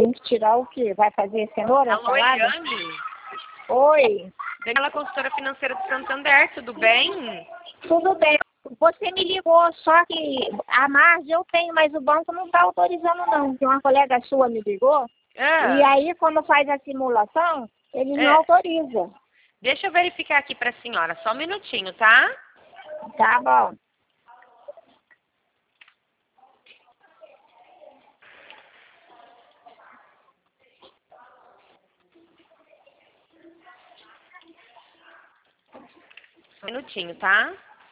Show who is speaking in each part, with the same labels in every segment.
Speaker 1: Tem que tirar o quê? Vai fazer cenoura?
Speaker 2: Alô, Eliane?
Speaker 1: Oi.
Speaker 2: Daniela, consultora financeira do Santander, tudo bem?
Speaker 1: Tudo bem. Você me ligou, só que a margem eu tenho, mas o banco não está autorizando não. Tem uma colega sua me ligou, e aí quando faz a simulação, eles não autorizam.
Speaker 2: Deixa eu verificar aqui para a senhora, só um minutinho, tá?
Speaker 1: Tá bom.
Speaker 2: Um minutinho, tá?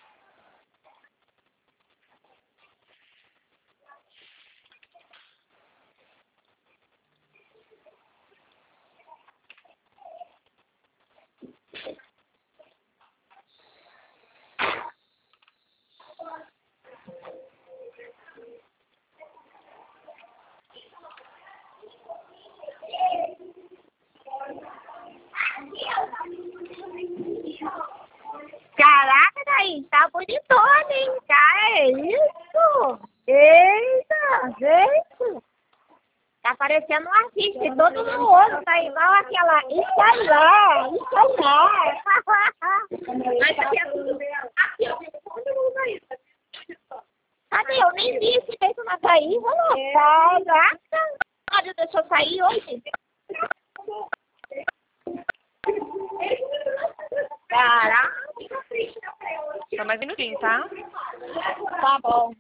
Speaker 1: Caraca, daí, tá bonitona, hein? Cara, é isso? Eita, gente! Tá parecendo um artista, e todo no olho, tá igual aquela Instalá. Mas aqui é tudo dela. Aqui, ó, onde eu vou usar isso? Cadê? Eu nem vi esse peito na Thaís, olha lá. Caraca! Olha, deixa eu sair hoje. Caraca!
Speaker 2: Só mais um minutinho, tá?
Speaker 1: Tá bom.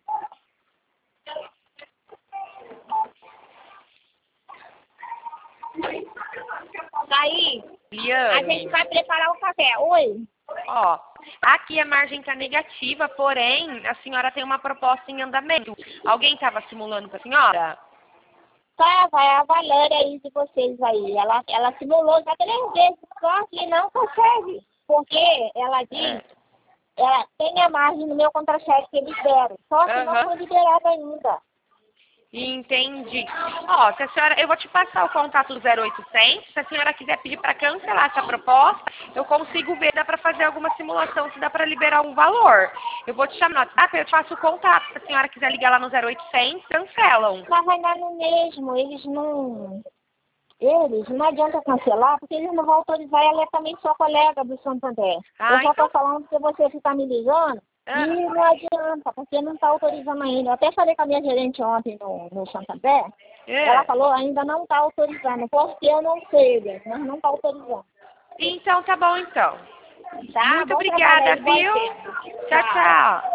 Speaker 1: Daí, a gente
Speaker 2: Eliane,
Speaker 1: vai preparar o café. Oi?
Speaker 2: ó, aqui a margem tá negativa, porém, a senhora tem uma proposta em andamento. Alguém estava simulando para a senhora?
Speaker 1: Tava, é a Valéria aí de vocês aí. Ela simulou já 3 vezes, só que não consegue. Porque ela diz, ela tem a margem no meu contra-cheque que eles deram. Só que não foi liberada ainda.
Speaker 2: Entendi. Ó, se a senhora, eu vou te passar o contato do 0800. Se a senhora quiser pedir para cancelar essa proposta, eu consigo ver, dá para fazer alguma simulação, se dá para liberar um valor. Eu vou te chamar no WhatsApp, eu te passo o contato. Se a senhora quiser ligar lá no 0800, cancelam.
Speaker 1: Mas vai dar no mesmo, eles não adianta cancelar, porque eles não vão autorizar, ela é também sua colega do Santander. Eu só tô falando porque você fica me ligando, e não adianta, porque não está autorizando ainda. Eu até falei com a minha gerente ontem no Santander, ela falou, ainda não está autorizando, porque eu não sei, mas não está autorizando.
Speaker 2: Então, tá bom, então.
Speaker 1: Tá?
Speaker 2: Muito obrigada, viu? Tchau, tchau.